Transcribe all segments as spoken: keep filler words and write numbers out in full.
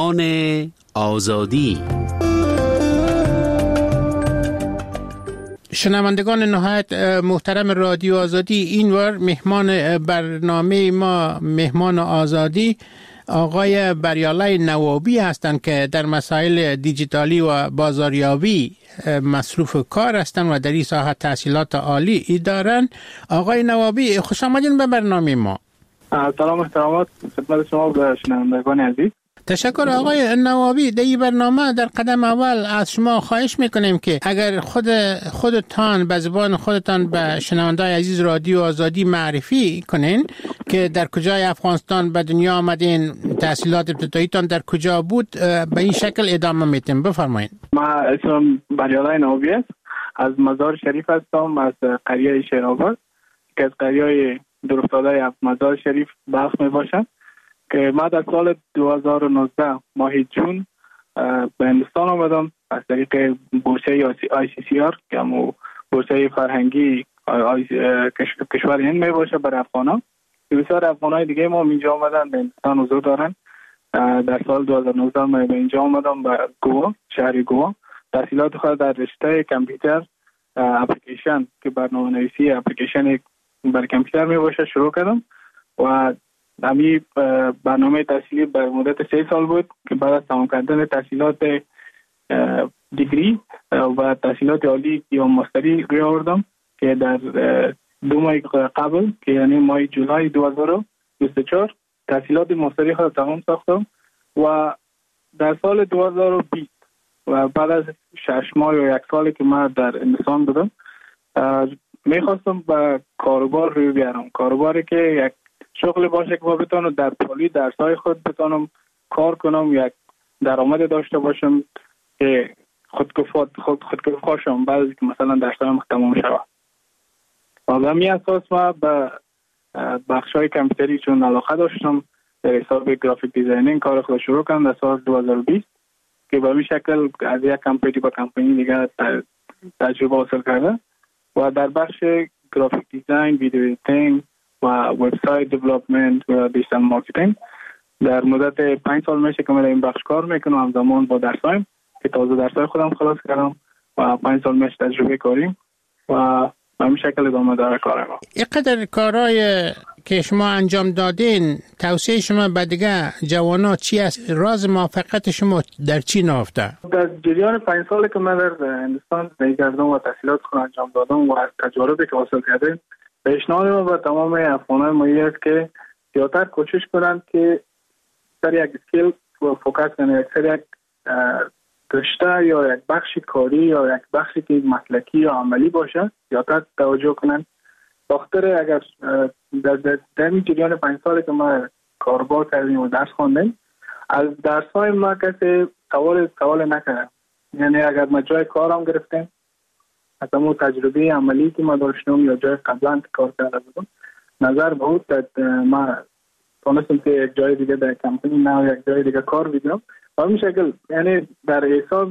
مهمان آزادی. شنوندگان نهایت محترم رادیو آزادی، اینور مهمان برنامه ما مهمان آزادی آقای بریالای نوابی هستند که در مسائل دیجیتالی و بازاریابی مصروف کار هستند و در این ساحه تحصیلات عالی دارند. آقای نوابی خوش آمدین به برنامه ما. سلام احترامات خدمت شما و شنوندگان عزیز. تشکر آقای نوابی. در این برنامه در قدم اول از شما خواهش میکنیم که اگر خود خودتان به زبان خودتان به شنوندگان عزیز رادیو آزادی معرفی کنین که در کجای افغانستان به دنیا آمدین، تحصیلات ابتداییتان در کجا بود، به این شکل ادامه میتیم. بفرمایید. ما اسمم بریالای نوابی است، از مزار شریف هستم، از قریه شیرآباد که از قریه دورافتاده مزار شریف بخش می باشد که ما در سال دو هزار و نوزده ماه جون به هندوستان آمدم از طریق بورسه آی سی سی آر که همون بورسه فرهنگی کشور هند می باشه برای افغانان که بسیار افغانای دیگه ما اینجا آمدن به هندوستان حضور دارن. در سال دو هزار و نوزده ما به اینجا آمدم به گوا، شهر گوا. تحصیلات خود در رشته کامپیوتر اپلیکیشن که برنامه نویسی اپلیکیشن بر کامپیوتر می باشه شروع کردم و همی برنامه تحصیلی بر مدت سه سال بود که بعد از تمام کردن تحصیلات دیگری و تحصیلات عالی یا ماستری روی آوردم که در دو ماه قبل که یعنی ماه جولای دو هزار و بیست و چهار تحصیلات ماستری خود تمام ساختم و در سال دو هزار و بیست و بعد از شش ماه یا یک سالی که من در هندوستان بودم میخواستم به کاروبار روی بیارم، کاروباری که یک شغل باشه که ما بتونم در پالی درسای خود بتونم کار کنم، یک درآمد داشته باشم که خودکفا خود خودکفا شم بعد از که مثلا درسایم تمام شود. و به همین اساس ما به بخشای کامپیوتری چون علاقه داشتم در حساب گرافیک دیزاینینگ کار خود شروع کردم در سال دو هزار و بیست که به همین شکل از یک کمپانی به کمپانی دیگه تجربه حاصل کرده و در بخش گرافیک دیزاین، ویدیو ادیتینگ و وبسایت دیولپمنت و دیجیتال مارکتینگ در مدت پنج سال میشه که من این بخش کار میکنم، همزمان با درسایم که تازه درسای خودم خلاص کردم و پنج سال میشه تجربه کاریم و به همین شکل ادامه داره کارم. اینقدر کارهای که شما انجام دادین، توصیه شما به دیگه جوانا چی است؟ راز موفقیت شما در چی نهفته؟ در جریان پنج سالی که من در هندوستان زندگی کردم و تحصیلات خود انجام دادم و از تجاربی که حاصل کردم، پیشنهاد ما به تمام افغانان ما است که زیادتر کوشش کنند که سر یک اسکیل فوکس کنند، یک سر یک رشته یا یک بخش کاری یا یک بخشی که مسلکی یا عملی باشه زیادتر توجه کنند. بخاطر اگر در در جریان پنج سالی که ما کاربار کردیم و درس خواندیم از درس‌های ما کسی سوال سوال نکرد، یعنی اگر ما جای کارم گرفتیم از همون تجربه عملی که ما داشتم یا جای قبلا کار کرده بودم نظر بود ما تونستم که یک جای دیگه در کمپانی نه یک جای دیگه کار بگیرم و همین شکل یعنی در حساب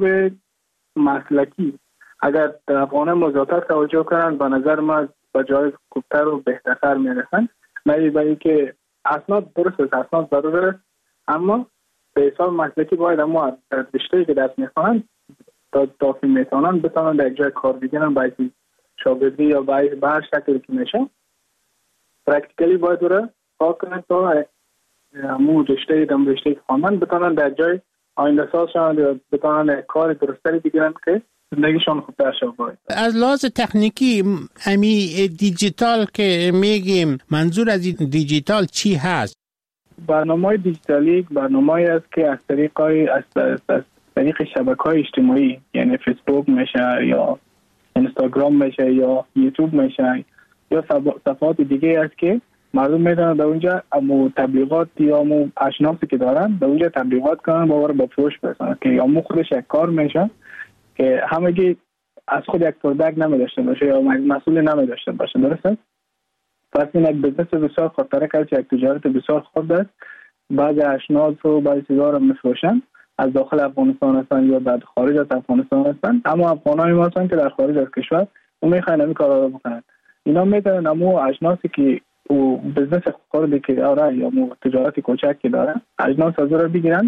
مسلکی اگر افغانه مزاتر توجه کنند به نظر ما به جای خوبتر و بهتر میرسن. نه برای که اسناد درست است، اسناد ضرور است، اما به حساب مسلکی باید اما در رشته‌ای که درس میخوانند تا تا که میتونن بتونن در جای کار بگیرن، باید شاگردی یا باید به هر شکلی که میشه پرکتیکلی باید دوره کار کنن تا همون رشته دم رشته که خواندن بتونن در جای آینده ساز شوند یا بتونن کار درستری بگیرن که زندگیشون خوبتر شود. از لحاظ تکنیکی امی دیجیتال که میگیم منظور از دیجیتال چی هست؟ برنامه دیجیتالی برنامه‌ای است که از طریق از طریق شبکه‌های اجتماعی یعنی فیسبوک میشه یا اینستاگرام میشه یا یوتیوب میشه یا صفحات دیگه است که مردم میتونن در اونجا امو تبلیغات یا امو اشناسی که دارن در اونجا تبلیغات کنن باور با فروش برسن که امو خودش یک کار میشه که همگی از خود یک پروداکت نمیداشته باشه یا مسئول نمیداشته باشه. درسته؟ پس این یک بزنس بسیار خطرناک است، یک تجارت بسیار خرد است. بعضی اشناس و بعضی چیزا رو میفروشن از داخل افغانستان هستن یا در خارج از افغانستان هستن، اما افغانای ما هستن که در خارج از کشور اون میخواین همین کارا رو بکنن. اینا میتونن امو اشناسی که او بزنس خردی که آره یا مو تجارت کوچکی داره اجناس از رو بگیرن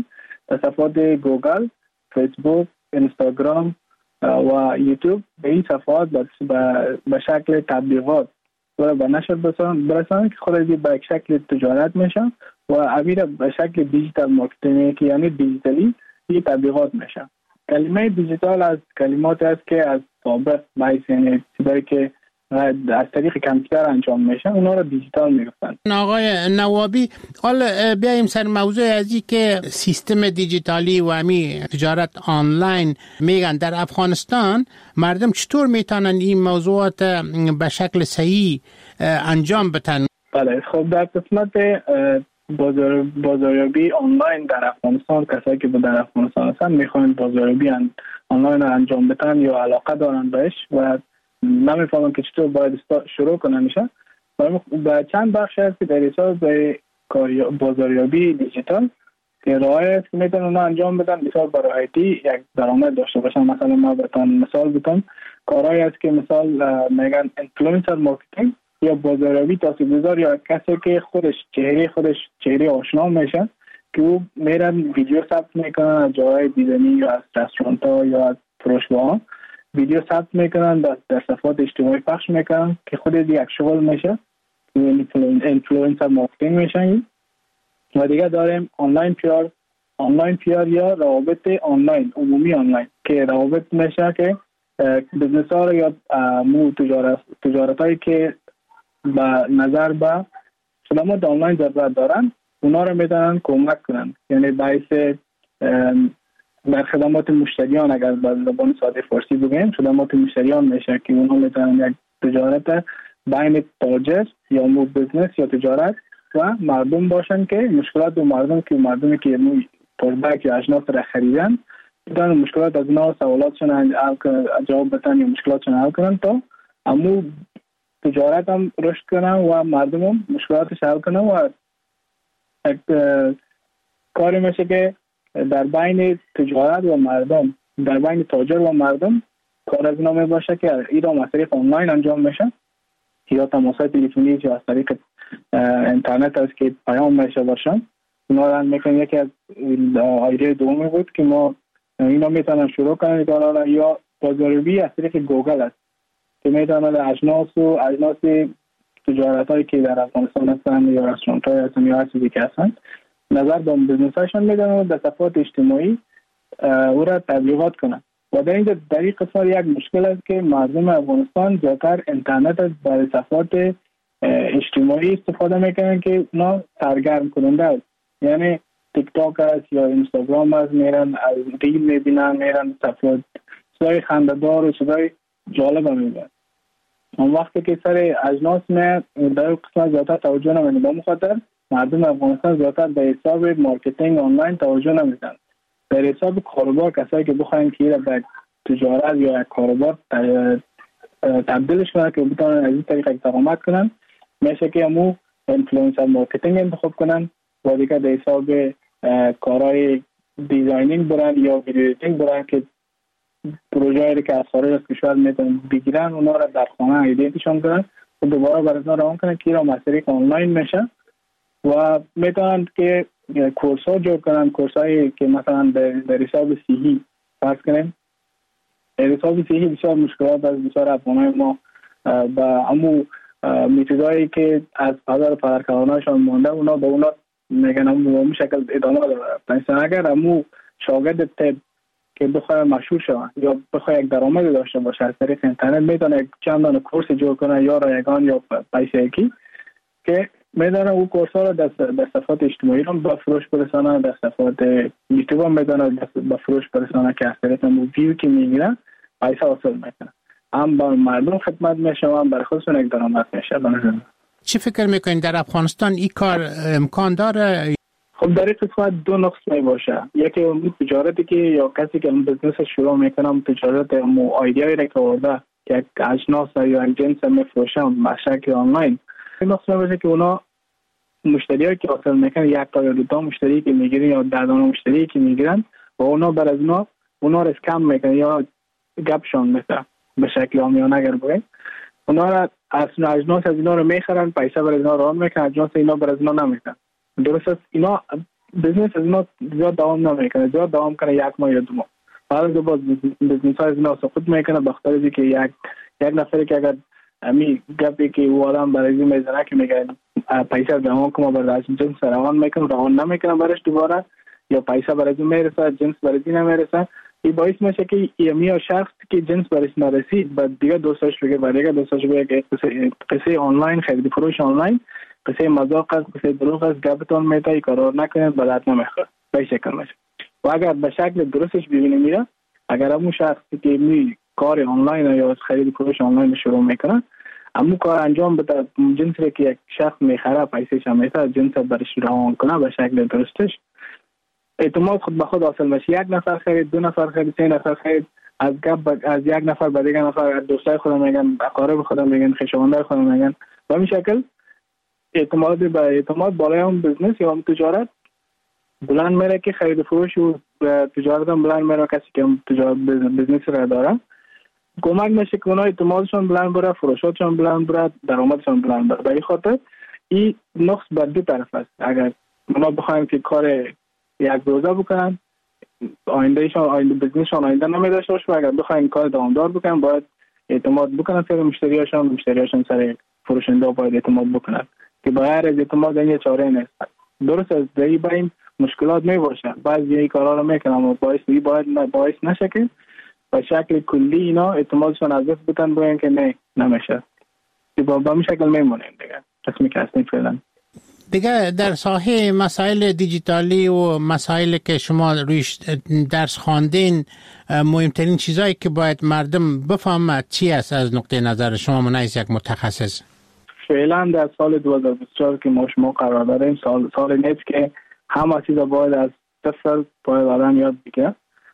صفحات گوگل، فیسبوک، اینستاگرام و یوتیوب به این صفحات به شکل تبلیغات و به نشر برسانند که خود به شکل تجارت میشن و امیر به شکل دیجیتال مارکتینگ که یعنی دیجیتالی این تبلیغات میشن. کلمه دیجیتال از کلمات است که از سابق باعث یعنی چیزایی که از طریق کامپیوتر انجام میشن اونا رو دیجیتال میگفتن. آقای نوابی، حالا بیایم سر موضوع ازی که سیستم دیجیتالی و امی تجارت آنلاین میگن در افغانستان مردم چطور میتونن این موضوعات به شکل صحیح انجام بدن؟ بله، خب در قسمت بازار بازاریابی آنلاین در افغانستان کسایی که در افغانستان هستن میخوان بازاریابی آنلاین انجام بدن یا علاقه دارن بهش و نمیفهمن که چطور باید شروع کنن میشه. و چند بخش هست که در حساب به بازاریابی دیجیتال که راهی است که میتونن اونا انجام بدن مثال برایتی یک درآمد داشته باشن. مثلا ما بهتون مثال بتونم کارهایی است که مثال میگن اینفلوئنسر مارکتینگ یا بازاریابی تاثیرگذار یا کسی که خودش چهره خودش چهره آشنا میشه که او میرن ویدیو ثبت میکنن از جای دیدنی یا از رستوران ها یا از فروشگاه ویدیو ثبت میکنن در, در صفحات اجتماعی پخش میکنن که خود یک شغل میشه که اینفلوئنسر مارکتینگ میشن. و دیگه داریم آنلاین پیار آنلاین پیار یا روابط آنلاین عمومی آنلاین که روابط میشه که بزنس ها یا مو تجارت تجارت هایی که با نظر به خدمات آنلاین ضرورت دارن اونا رو میتونن کمک کنن، یعنی باعث در خدمات مشتریان اگر به زبان ساده فارسی بگیم خدمات مشتریان میشه که اونها میتونن یک تجارت بین تاجر یا مو بزنس یا تجارت و مردم باشن که مشکلات و مردم که مردمی که پروداکت یا اجناس را خریدن میتونن مشکلات از اونا سوالاتشون جواب بدن یا مشکلاتشون حل کنن تا امو تجارت هم رشد کنن و مردم هم مشکلاتش حل کنن و کاری میشه که در بین تجارت و مردم در بین تاجر و مردم کار از اینا می باشه که ایران از طریق آنلاین انجام میشه یا تماسات تلفنی یا از طریق اینترنت است که پیام میشه باشن. اونا را میکنن یکی از ایده دومی بود که ما اینا میتونن شروع کنن یا بازاریابی از طریق گوگل است که میتونن اجناس و اجناس تجارت هایی که در افغانستان هستن یا رستوران های هستن یا هر چیزی که هستن نظر به بزنس هاشون میدن و در صفحات اجتماعی او را تبلیغات کنن. و در این در این قسمت یک مشکل است که مردم افغانستان زیادتر اینترنت از برای صفحات اجتماعی استفاده میکنن که اونا سرگرم کننده است، یعنی تیک تاک است یا اینستاگرام است، میرن ریل میبینن، میرن صفحات چیزای خنده‌دار و چیزای جالب میبینن. اون وقتی که سر اجناس نه در قسمت زیادتر توجه نمیدن، با مخاطر مردم افغانستان زیادتر به حساب مارکتینگ آنلاین توجه نمیدن. در حساب کاروبار کسایی که بخواین که به تجارت یا کاروبار تبدیلش کنن که بتونن از این طریق درآمد کنن میشه که همو اینفلوئنسر مارکتینگ انتخاب کنن و دیگه در حساب کارهای دیزاینینگ برن یا ویدیو ایدیتینگ برن که پروژه‌ای که از خارج از کشور میتونن بگیرن اونا را در خانه ایدیتشون کنن و دوباره برای اونا روان کنن که اینا از طریق آنلاین میشه و میتونن که کورس ها جور کنن، کورس هایی که مثلا در حساب صحی فرض کنیم در حساب صحی بسیار مشکلات از بسیار افغانای ما با امو میتودایی که از پدر پدرکارانشان مانده اونا به اونا میگن امو به اون شکل ادامه داره. اگر امو شاگرد تب که بخواه مشهور شوند یا بخواه یک درآمد داشته باشه از طریق اینترنت میتونه چند دانه کورس جور کنه یا رایگان یا پیشگی که میدانه او کورس ها را در صفحات اجتماعی را به فروش برسانه، در صفحات یوتیوب هم میدانه به فروش برسانه که از طریق ویو که میگیرن پیسه حاصل میکنه، هم با مردم خدمت میشه و هم برای خودشون یک درآمد میشه. چی فکر میکنین در افغانستان این کار امکان داره؟ خب در این قسمت دو نقص می باشه. یکی اون تجارتی که یا کسی که اون بزنس شروع میکنه تجارت مو ایده‌ای را که آورده که اجناس یا جنس میفروشه به شکل آنلاین این نقص می باشه که اونا مشتریایی که حاصل میکنن یک تا یا دو تا مشتری که میگیرن یا ده تا مشتری که میگیرن و اونا بر از اونا اونا رو اسکم میکنن یا گپشون میکنن به شکل عامیانه اگر بگیم اونا را از اجناس از اینا رو میخرن پیسه بر اینا ران میکنن، اجناس اینا بر از اینا نمیکنن. درست است اینا بزنس از اینا زیاد دوام نمیکنه، زیاد دوام کنه یک ماه یا دو ماه، بعد از باز بزنس های از اینا سقوط میکنه به خاطر اینکه یک یک نفری که اگر امی گپی که او آدم برای این میزنه که میگه پیسه روان که ما برای جنس روان میکنم روان نمیکنم برش دوباره، یا پیسه برای این میرسه جنس برای این نمیرسه، این باعث میشه که یمی شخص که جنس برش نرسید بعد دیگه دوستاش بگه برای دیگه دوستاش بگه که قصه قصه آنلاین خرید فروش آنلاین قصه مذاق است، قصه دروغ است، گپتون میته ای کارا نکنید بعد نمیخوره به شکل میشه. و اگر به شکل درستش ببینیم میره، اگر همون شخصی که می کار آنلاین یا خرید فروش آنلاین شروع میکنه همون کار انجام بده، جنسی که یک شخص میخره پیسه‌ش هم میته جنس برش روان کنه به شکل درستش، اعتماد خود به خود حاصل میشه. یک نفر خرید، دو نفر خرید، سه نفر خرید، از گپ از یک نفر به دیگه نفر دوستای خودم میگن، اقارب خودم میگن، خویشاوندای خودم میگن، و همین شکل اعتماد به اعتماد بالای اون بزنس یا اون تجارت بلند میره که خرید فروش و تجارت هم بلند میره. کسی که تجارت بزنس را داره کمک میشه که اونها اعتمادشون بلند بره، فروشاتشون بلند بره، درآمدشون بلند بره. به این خاطر این نقص بر دو طرف است. اگر اونا بخوایم که کار یک روزه بکنن آیندهشون آینده بزنسشون آینده نمیداشته باشه، و اگر بخوایم کار دوامدار بکنن باید اعتماد بکنن سر مشتریاشون، مشتریاشون سر فروشنده باید اعتماد بکنن که بغیر از اعتماد این چاره نیست. درست از دهی با این مشکلات می باشه، بعضی این کارا رو میکنن و باعث می باید باعث نشه که به شکل کلی اینا اعتمادشون از دست بدن، بگن که نه نمیشه، با به این شکل میمونیم دیگه. قسمی که هستیم فعلا دیگه در ساحه مسائل دیجیتالی و مسائلی که شما رویش درس خواندین، مهمترین چیزایی که باید مردم بفهمند چی است از نقطه نظر شما منعکس یک متخصص؟ فعلا در سال دو هزار و بیست و چهار که ما شما قرار داریم، سال سال نیست که همه چیزا باید از صفر باید آدم یاد بگیره.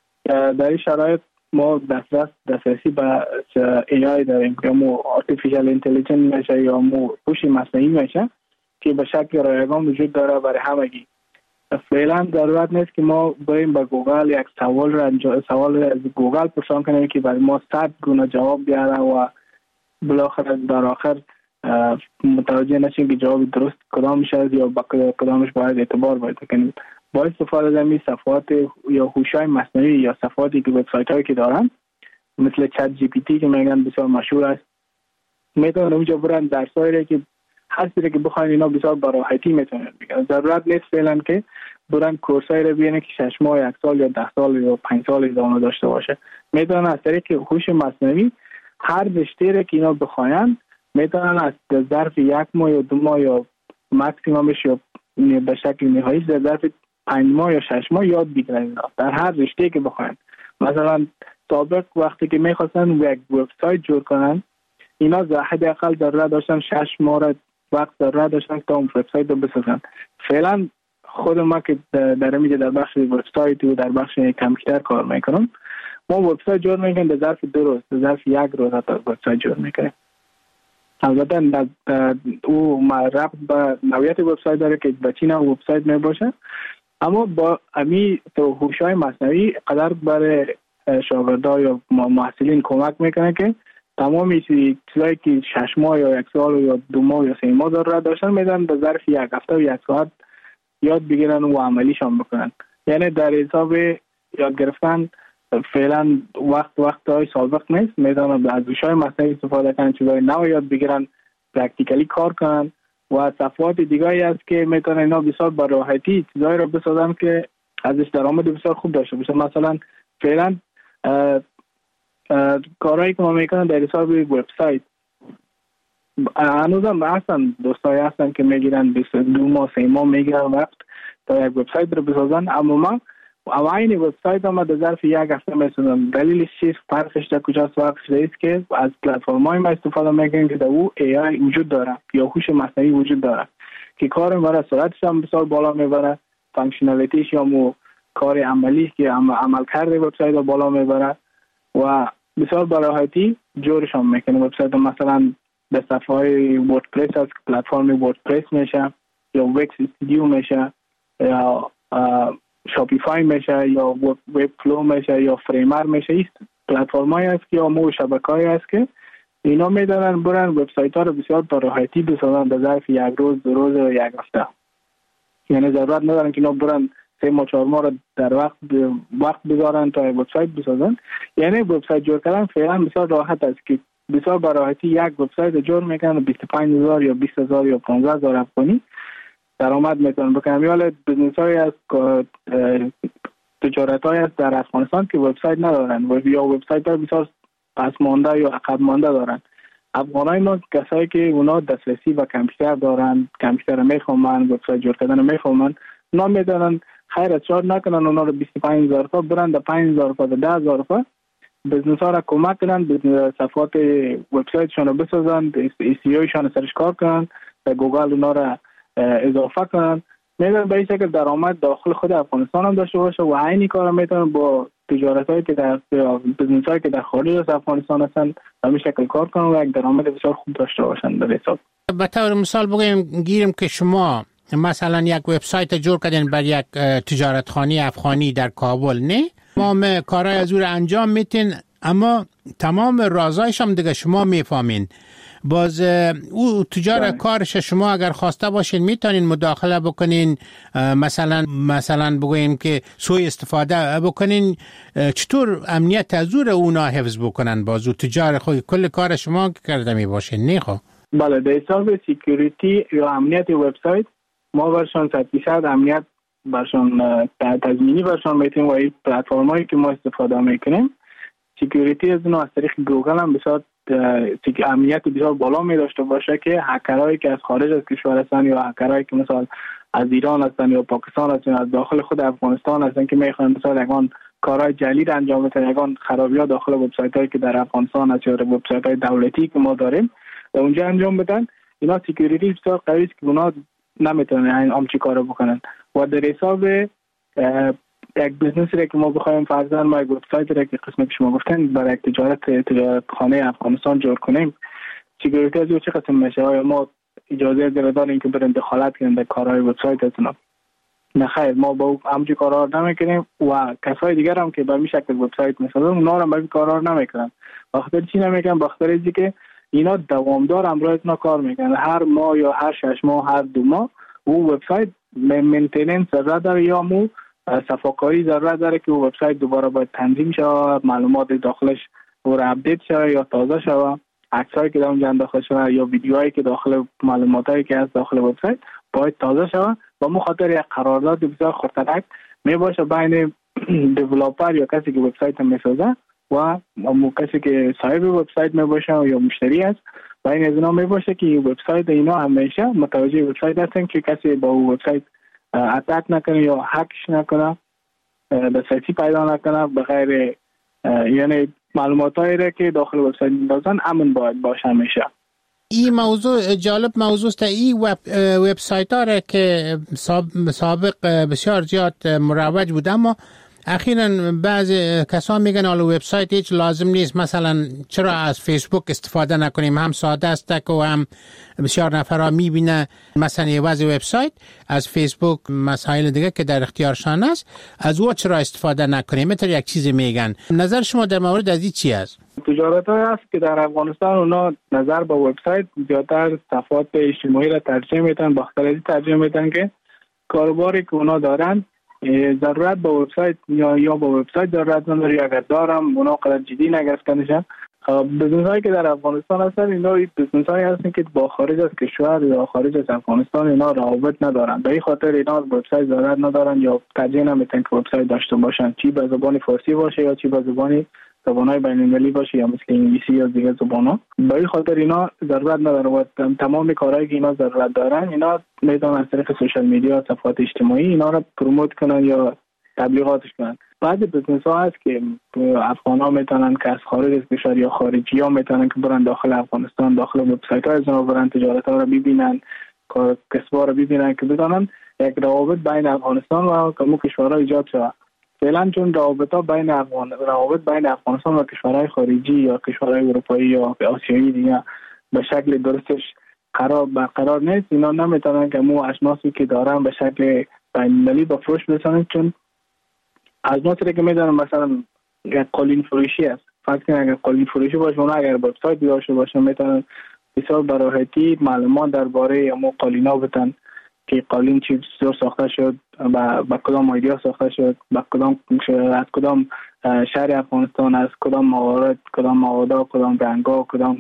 در این شرایط ما دسترس دسترسی به ای آی داریم که مو آرتفیشال اینتلیجنس میشه یا مو هوش مصنوعی میشه که به شکل رایگان وجود داره برای همگی. فعلا ضرورت نیست که ما بریم به گوگل یک سوال را سوال از گوگل پرسان کنیم که برای ما صد گونه جواب بیاره و بالاخره در آخر متوجه نشیم که جواب درست کدام میشه یا با کدامش باید اعتبار باید کنیم. با استفاده از این صفحات یا هوش‌های مصنوعی یا صفحاتی که وبسایت هایی که دارن مثل چت جی پی تی که میگن بسیار مشهور است، میتونن اونجا برن درسایی که هر چیزی که بخواین اینا بسیار با راحتی میتونن بگن. ضرورت نیست فعلا که برن کورسای رو ببینن که شش ماه، یک سال یا ده سال یا پنج سال ادامه داشته باشه. میتونن از طریق هوش مصنوعی هر رشته رو که اینا بخواین میتونن از ظرف یک ماه یا دو ماه یا ماکسیممش یا به شکل نهایی در ظرف پنج ماه یا شش ماه یاد بگیرن در هر رشته که بخواین. مثلا سابق وقتی که میخواستن یک وبسایت جور کنن اینا حداقل ضرورت داشتن شش ماه وقت ضرورت داشتن تا اون وبسایت رو بسازن. فعلا خود ما که در میگه در بخش وبسایت و در بخش کامپیوتر کار میکنم، ما وبسایت جور میکنیم در ظرف دو روز، در ظرف یک روز تا وبسایت جور میکنیم. البته او ربط به نوعیت وبسایت داره که به چی نوع وبسایت میباشه، اما با امی تو هوش‌های مصنوعی قدر برای شاگردان یا محصلین کمک میکنه که تمام چیزایی که شش ماه یا یک سال یا دو ماه یا سه ماه ضرورت داشتن میدن در ظرف یک هفته و یک ساعت یاد بگیرن و عملیشان بکنن. یعنی در حساب یاد گرفتن فعلا وقت وقت های سابق نیست، میدونن از هوش‌های مصنوعی استفاده کنن، چیزای نو یاد بگیرن، پرکتیکلی کار کنن و صفحات دیگه‌ای است که میتونن اینا بسیار با راحتی چیزایی رو بسازن که ازش درآمد بسیار خوب داشته باشه. مثلا فعلا کارهایی که ما میکنن در حساب وبسایت هنوزم هستن، دوستایی هستن که میگیرن دو ماه سه ماه میگیرن وقت تا یک وبسایت رو بسازن، اما ما اوایل وبسایت ما در ظرف یک هفته میسازن. دلیلش چیست؟ فرقش در کجاست؟ فرقش است که از پلتفرم‌های ما استفاده میکنیم که در او ای آی وجود داره یا هوش مصنوعی وجود داره که کار ما را سرعتش هم بسیار بالا میبره، فانکشنالیتیش یا مو کار عملی که عمل کرده وبسایت رو بالا میبره و بسیار با راحتی جورش هم میکنه. وبسایت مثلا به صفحه وردپرس از پلتفرم وردپرس میشه یا وکس استودیو میشه یا شاپیفای میشه یا وب فلو میشه یا فریمر میشه. این پلتفرمایی است که یا مو شبکه‌ای است که اینا میدونن برن وبسایت ها رو بسیار با راحتی بسازن در ظرف یک روز، دو روز و یک هفته. یعنی ضرورت ندارن که اینا برن سه ماه چهار ماه در وقت وقت بذارن تا وبسایت بسازن. یعنی وبسایت جور کردن فعلا بسیار راحت است که بسیار به راحتی یک وبسایت جور میکنن بیست و پنج هزار یا بیست هزار یا پانزده هزار افغانی درآمد میتونن بکنن. یا بزنس های از تجارت های است در افغانستان که وبسایت ندارن و یا وبسایت ها بسیار پس مانده یا عقب مانده دارن. افغانای ما کسایی که اونا دسترسی به کامپیوتر دارن، کامپیوتر میخوامن، وبسایت جور کردن میخوامن، اونا میدونن خیر از چار نکنن اونا رو بیست و پنج هزار تا برن در پنج هزار تا ده هزار تا بزنس ها را کمک کنن، صفحات وبسایتشون رو بسازن، سی او شان سرش کار کنن، به گوگل اونا را اضافه کنن. میدونن به این شکل درآمد داخل خود افغانستان هم داشته باشه و عینی کار میتونن با تجارت هایی که در بزنس هایی که در خارج از افغانستان هستن به این شکل کار کنن و یک درآمد بسیار خوب داشته باشن. در حساب به طور مثال بگیم گیریم که شما مثلا یک وبسایت جور کردین بر یک تجارتخانه افغانی در کابل، نه تمام کارهای از او رو انجام میتین اما تمام رازایش هم دیگه شما میفهمین. باز او تجار کارش شما اگر خواسته باشین میتونین مداخله بکنین، مثلا مثلا بگویم که سوء استفاده بکنین. چطور امنیت از او اونا حفظ بکنن؟ باز او تجار خود کل کار شما کرده می باشین، نه خب؟ بله، در حساب سکیوریتی یا امنیت وبسایت ما برشان صد درصد امنیت برشان تضمینی برشان میتیم و این پلتفرمایی که ما استفاده میکنیم سکیوریتی از اونها از طریق گوگل هم بسیار امنیت بسیار بالا می داشته باشه که هکرهایی که از خارج از کشور هستن یا هکرهایی که مثلا از ایران هستن یا پاکستان هستن از داخل خود افغانستان هستن که میخوان مثلا یگان کارهای جعلی را انجام بدن، یگان خرابی‌ها داخل وبسایت هایی که در افغانستان هست یا وبسایت های دولتی که ما داریم و اونجا انجام بدن، اینا سکیوریتی بسیار قوی است که اونا نمیتونن این همچین کارو بکنن. و در حساب یک بزنسی را که ما بخوایم فرضاً ما یک وبسایت را که قسمت شما گفتن برای یک تجارت تجارت خانه افغانستان جور کنیم، سکیوریتی از او چه قسم میشه؟ آیا ما اجازه داریم که بریم دخالت کنیم در کارهای وبسایت اتنا؟ نه خیر، ما با همچین کارا نمیکنیم و کسای دیگر هم که به این شکل وبسایت میسازن اونا هم به این کارا نمیکنن. بخاطر چی نمیکنن؟ بخاطر اینکه اینا دوامدار امروز اینا کار میکنن، هر ماه یا هر شش ماه هر دو ماه او وبسایت مینتیننس ضرورت داره یا مو صفاکاری ضرورت داره که او وبسایت دوباره باید تنظیم شود، معلومات داخلش اور اپدیت شود یا تازه شود، عکسایی که در اونجا داخل شود یا ویدیوهایی که داخل معلوماتایی که از داخل وبسایت باید تازه شود. و مخاطر یک قرارداد بسیار خطرناک می باشه بین دیولپر یا کسی که وبسایت میسازه و مو کسی که صاحب وبسایت می باشه یا مشتری است، بین از اینا می باشه که وبسایت اینا همیشه متوجه وبسایت هستن که کسی با وبسایت اتک نکنه یا هکش نکنه، دسترسی پیدا نکنه به غیر یعنی معلوماتایی را که داخل وبسایت می‌دازن امن باید باشه همیشه. این موضوع جالب موضوع است. این وب وبسایت ها را که سابق بسیار زیاد مروج بود اما اخیراً بعضی کسان میگن حالا وبسایت هیچ لازم نیست، مثلا چرا از فیسبوک استفاده نکنیم، هم ساده است و هم بسیار نفرها میبینه مثلا یه وضع وبسایت از فیسبوک مسائل دیگه که در اختیارشان است از او چرا استفاده نکنیم؟ مثلا یک چیزی میگن. نظر شما در مورد از این چی است؟ تجارت های هست که در افغانستان اونا نظر به وبسایت زیادتر صفحات اجتماعی را ترجیح میدن، باختر ترجیح میدن که کاروباری که اونا دارن ضرورت به وبسایت یا یا به وبسایت ضرورت نداره، اگر دارم اونا قدر جدی نگرفتنشن. بزنس هایی که در افغانستان هستن اینا بزنس هایی هستن که با خارج از کشور یا خارج از افغانستان اینا روابط ندارن، به این خاطر اینا وبسایت ضرورت ندارن یا ترجیح نمیدن که وبسایت داشته باشن، چی به زبان فارسی باشه یا چی به زبان زبان‌های بین‌المللی باشه یا مثل انگلیسی یا دیگه زبان‌ها. به این خاطر اینا ضرورت نداره و تمام کارهایی که اینا ضرورت دارن اینا میتونن از طریق سوشال میدیا، صفحات اجتماعی اینا رو پروموت کنن یا تبلیغاتش کنن. بعضی بزنس‌ها هست که افغان‌ها میتونن که از خارج از کشور یا خارجی‌ها میتونن که برن داخل افغانستان داخل وبسایت‌های از اونها برن تجارت‌ها رو ببینن، کار کسب‌ها رو ببینن که بدونن یک روابط بین افغانستان و کمو کشورها ایجاد شده. فعلا چون روابط بین افغان روابط بین افغانستان و کشورهای خارجی یا کشورهای اروپایی یا آسیایی دیگه به شکل درستش قرار برقرار نیست، اینا نمیتونن که مو اشناسی که دارن به شکل بین‌المللی به فروش برسونن، چون اشناسی که میدونن مثلا یک قالین فروشی است، فرض کنید اگر قالین فروشی باشه اونا اگر وبسایت داشته باشن میتونن بسیار براحتی معلومات درباره مو قالینا بدن که قالین چی چطور ساخته شد، با, با کدام ایدیا ساخته شد، با کدام از کدام شهر افغانستان، از کدام موارد، کدام مواد، کدام رنگا، کدام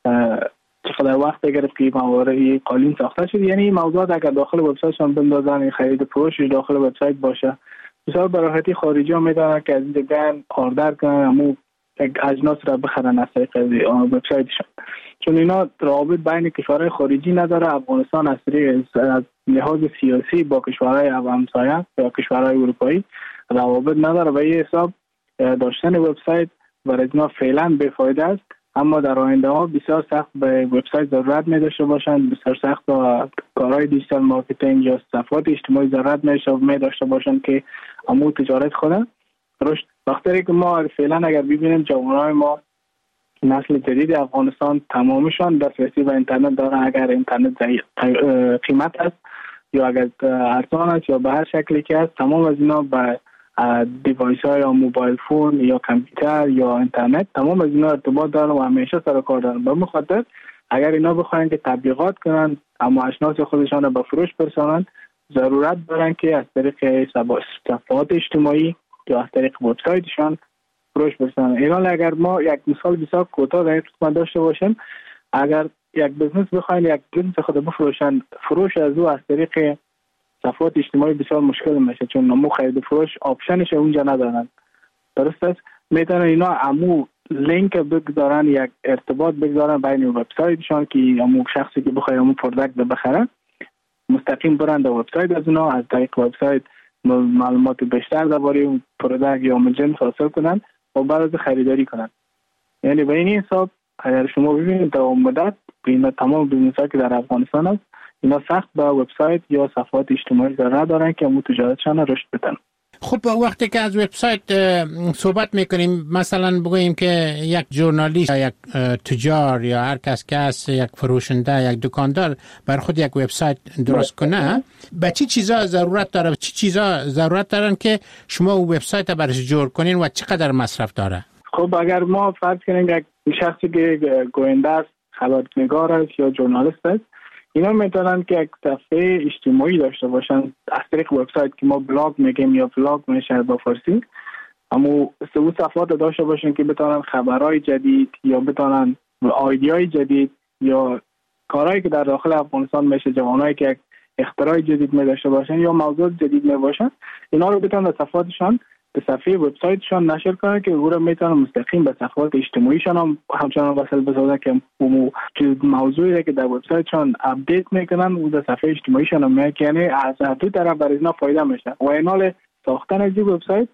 چقدر وقت گرفت که موارد قالین ساخته شد. یعنی این موضوعات اگر داخل وبسایتشان بندازن، خرید فروش داخل وبسایت باشه، بسیار به راحتی خارجی ها میدونن که از این دیگه آردر کنن امو اجناس را بخرن از طریق وبسایتشان، چون اینا روابط بین کشورهای خارجی نداره. افغانستان از از لحاظ سیاسی با کشورهای همسایه یا کشورهای اروپایی روابط نداره و این حساب داشتن وبسایت برای اینا فعلا بی‌فایده است. اما در آینده ها بسیار سخت به وبسایت ضرورت می داشته باشند، بسیار سخت با کارهای دیجیتال مارکتینگ یا صفحات اجتماعی ضرورت می داشته باشند که امو تجارت خودن رشد. وقتی که ما فعلا اگر ببینیم جوانای ما نسل جدید افغانستان تمامشان دسترسی به اینترنت دارن، اگر اینترنت قیمت است یا اگر ارزان است یا به هر شکلی که است، تمام از اینا به دیوایس های یا موبایل فون یا کامپیوتر یا اینترنت تمام از اینا ارتباط دارن و همیشه سر کار دارن. به مخاطر اگر اینا بخواین که تبلیغات کنن اما اشناس خودشان رو به فروش برسانن، ضرورت دارن که از طریق صفحات اجتماعی یا از طریق وبسایتشان فروش برسانن. اینا اگر ما یک مثال بسیار کوتاه در این قسمت داشته باشیم، اگر یک بزنس بخواین یک بزنس خود بفروشن، فروش از او از طریق صفحات اجتماعی بسیار مشکل میشه، چون نمو خرید فروش آپشنش اونجا ندارن. درست است؟ میتونن اینا امو لینک بگذارن، یک ارتباط بگذارن بین وبسایتشان که امو شخصی که بخواد امو پروداکت بخره مستقیم برن در وبسایت از اونا، از طریق وبسایت معلومات بیشتر درباره اون پروداکت یا جنس حاصل کنن و بعد خریداری کنن. یعنی به این حساب اگر شما ببینید در مدت بین تمام بیزنس‌ها که در افغانستان است، اینا سخت با وبسایت یا صفحات اجتماعی ضرورت دارن که امو تجارتشان رشد بدن. خب وقتی که از وبسایت صحبت میکنیم، مثلا بگوییم که یک ژورنالیست یا یک تجار یا هر کس که است، یک فروشنده، یک دکاندار بر خود یک وبسایت درست کنه، به چی چیزا ضرورت داره؟ چی چیزا ضرورت دارن که شما وبسایت برش جور کنین و چقدر مصرف داره؟ خب اگر ما فرض کنیم یک شخصی که گوینده است، خبرنگار است یا ژورنالیست است، اینا میتونن که یک صفحه اجتماعی داشته باشن از طریق وبسایت که ما بلاگ میگیم یا بلاگ میشه با فارسی، اما سه صفحات داشته باشن که بتونن خبرهای جدید یا بتونن ایده‌های جدید یا کارهایی که در داخل افغانستان میشه، جوانایی که یک اختراع جدید می داشته باشن یا موضوع جدید می باشن، اینا رو بتونن در صفحاتشان به صفحه وبسایتشان نشر کنن که او رو میتونن مستقیم به صفحات اجتماعیشان هم همچنان وصل بسازن که اون موضوعی که در وبسایتشان اپدیت میکنن او در صفحه اجتماعیشان هم میاد، یعنی از دو طرف برای اینا فایده میشه. و اینال ساختن از این وبسایت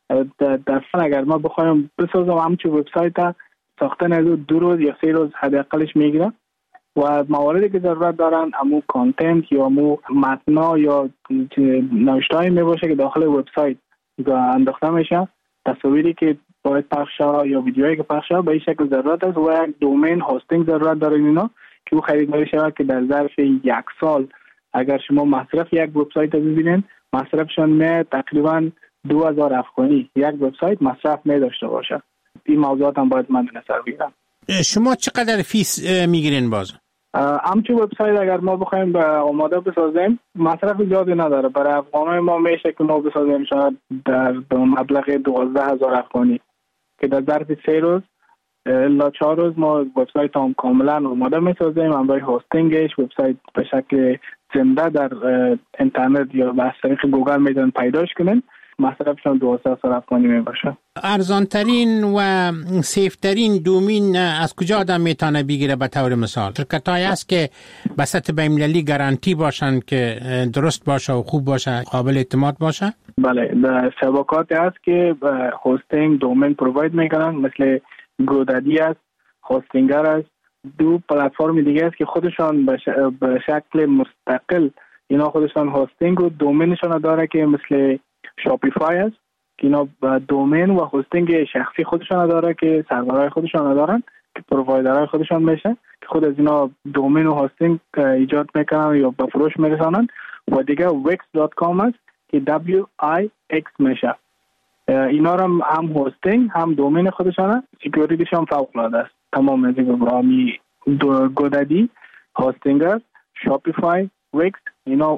در فن اگر ما بخوایم بسازم همچون وبسایت ساختن از دو روز یا سه روز حداقلش میگیره و مواردی که ضرورت دارن امو کانتنت یا امو متنا یا نوشتهایی میباشه که داخل وبسایت انداخته میشه، تصاویری که باید پخش شه یا ویدیوهایی که پخش شه به این شکل ضرورت است و یک دومین هاستینگ ضرورت داره اینا که او خریداری شود که در ظرف یک سال اگر شما مصرف یک وبسایت رو ببینید مصرفشان می تقریبا دو هزار افغانی یک وبسایت مصرف می داشته باشه. این موضوعات هم باید من نظر بگیرم. شما چقدر فیس میگیرین باز؟ همچون وبسایت اگر ما بخوایم به آماده بسازیم مصرف زیادی نداره. برای افغانای ما میشه که ما بسازیم شاید در مبلغ دوازده هزار افغانی که در ظرف سه روز الا چهار روز ما وبسایت هم کاملا آماده میسازیم. همراه هاستینگش وبسایت به شکل زنده در اینترنت یا از طریق گوگل میتونن پیداش کنن. مصرفشان دوازده هزار افغانی میباشه. ارزان ترین و سیف ترین دومین از کجا آدم میتونه بگیره؟ به طور مثال شرکت های هست که به سطح بین‌المللی گارانتی باشن که درست باشه و خوب باشه، قابل اعتماد باشه؟ بله، در شبکاتی هست که هاستینگ دومین پروواید میکنن، مثل گودادی است، هاستینگر است. دو پلتفرم دیگه است که خودشان به شکل مستقل اینا خودشان هاستینگ و دومینشان داره که مثل شاپیفای است که اینا دومین و هاستینگ شخصی خودشان داره که سرورهای خودشان دارن که پرووایدرهای خودشان میشه که خود از اینا دومین و هاستینگ ایجاد میکنن یا به فروش میرسانن. و دیگه ویکس دات کام است که دبلیو آی ایکس میشه. اینا هم هم هاستینگ هم دومین خودشانه، سکیوریتیشون فوق العاده است. تمام از این برامی گودادی، هاستینگر، شاپیفای، ویکس اینا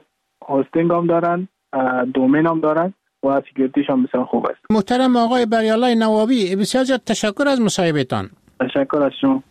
هاستینگ هم دارن، دومین هم دارن و سکیوریتیش هم بسیار خوب است. محترم آقای بریالای نوابی، بسیار زیاد تشکر از مصاحبهتان. تشکر از شما.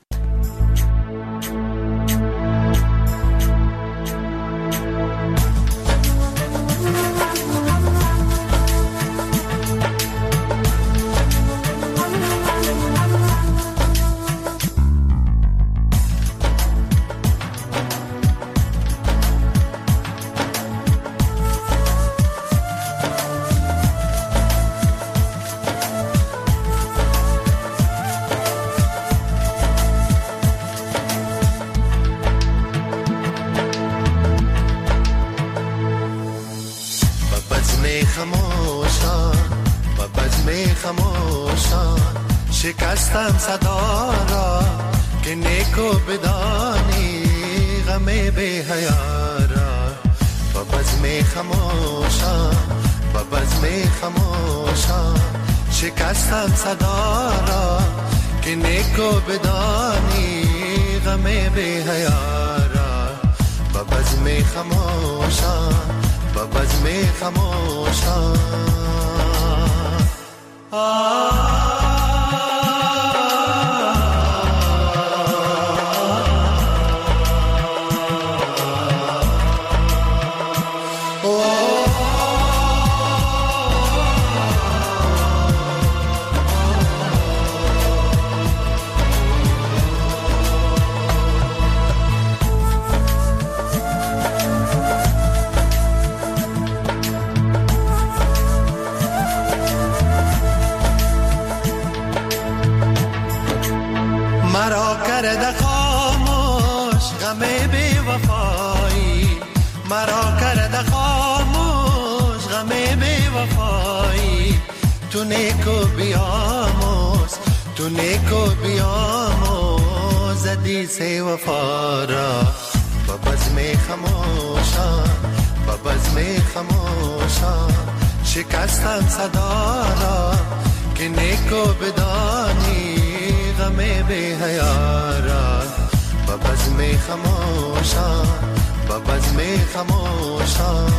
شکستم صدا را که نیکو بدانی غم بی حیا را، با بزم خموشان با بزم خموشان شکستم صدا را که نیکو بدانی غم بی حیا را، با بزم خموشان با بزم خموشان. آه مرا کرده خاموش غم بی وفایی، مرا کرده خاموش غم بی وفایی، تو نیکو بیاموز تو نیکو بیاموز حدیث وفا را، با بزم خموشان با بزم خموشان شکستم صدا را که نیکو بدانی غم بی حیا را، با بزم خموشان با بزم خموشان.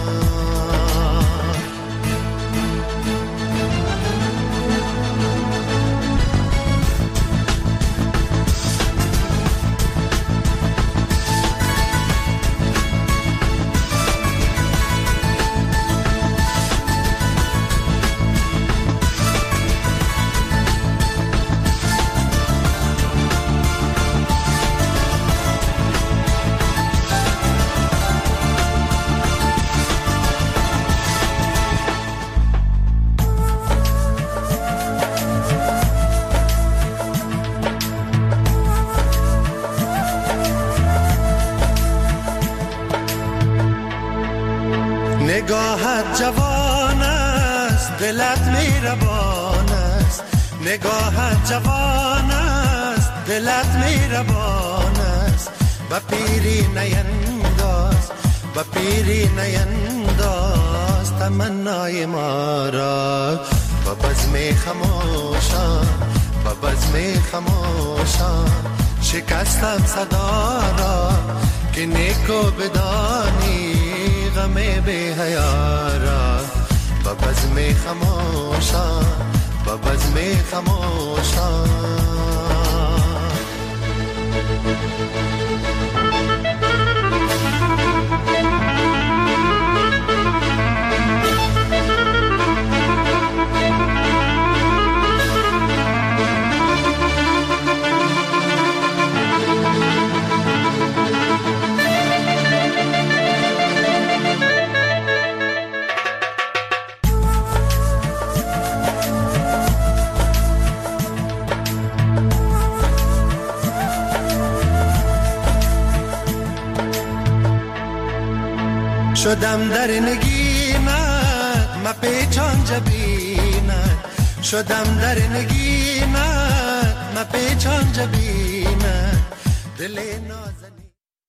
نگاهت جوان است دلت میربان است، نگاهت جوان است دلت میربان است، با پیری نینداز با پیری نینداز تمنای ما را، با بزم خموشان با بزم خموشان شکستم صدا را که نیکو بدانی غم بی حیا را، با بزم خموشان با بزم خموشان. شدم در نگینت ما پیچان جبینت، شدم در نگینت ما پیچان جبینت، دل ناز